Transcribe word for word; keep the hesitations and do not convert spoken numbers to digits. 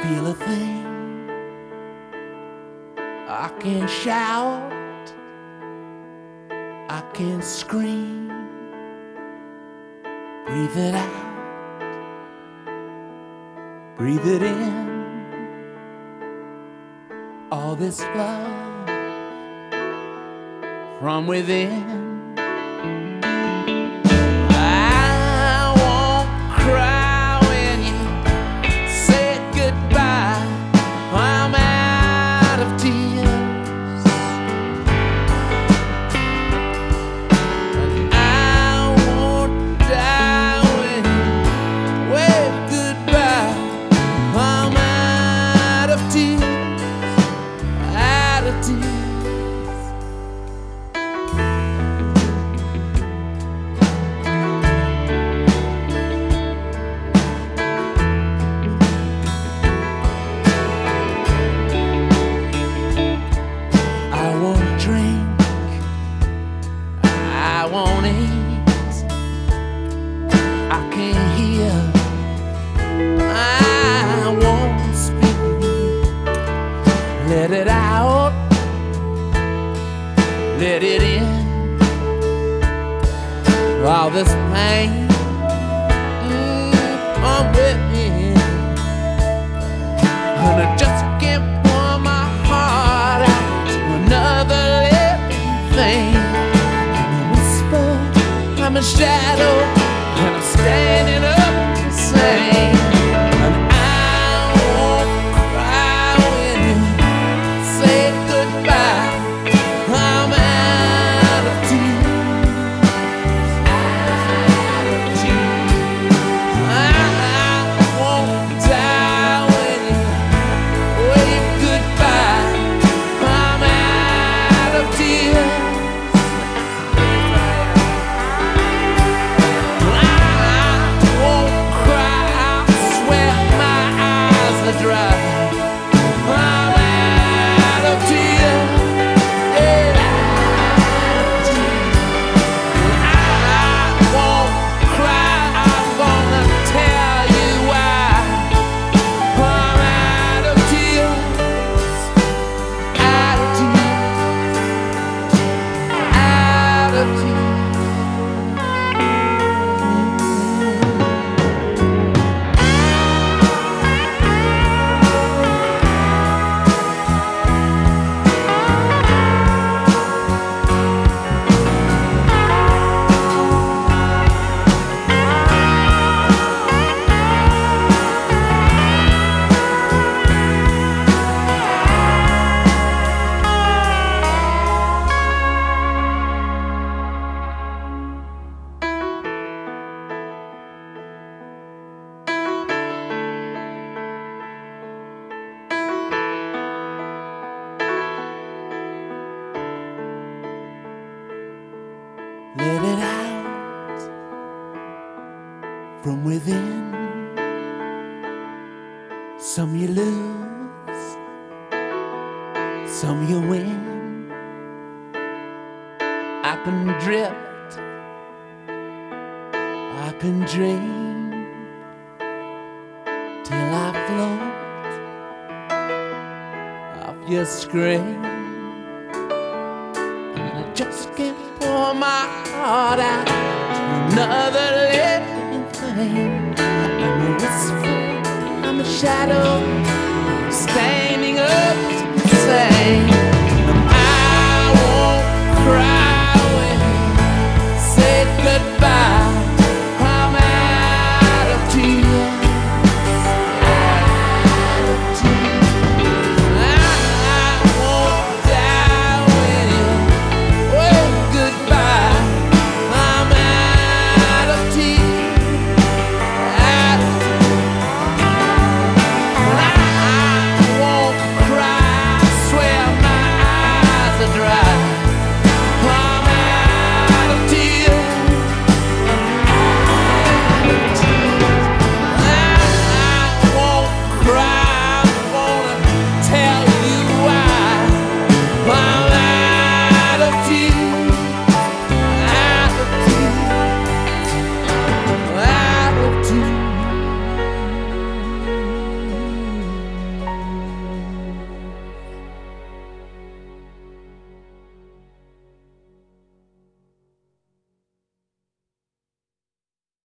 feel a thing. I can shout, I can scream, breathe it out, breathe it in. All this love from within. I won't cry when you say goodbye. I'm out of tears, and I won't die when you wave goodbye. I'm out of tears, out of tears. I won't drink, I won't eat, I can't hear, I won't speak. Let it out, let it in. All this pain, mm, I'm with me, and I just can't pour my heart out to another living thing. And you whisper, I'm a shadow, and I'm standing up to say, and I won't cry when you say goodbye. I'm out of tears, out of tears. I won't die when you wave goodbye. I'm out of tears. I won't cry, I swear my eyes are dry. I'm out of tears, yeah, out of tears. I won't cry, I'm gonna tell you why. I'm out of tears, out of tears, out of tears. Let it out from within. Some you lose, some you win. I can drift, I can dream, till I float off your screen. And I just can't pour my heart out to another living thing. I'm a whisper, I'm a shadow, standing up to say.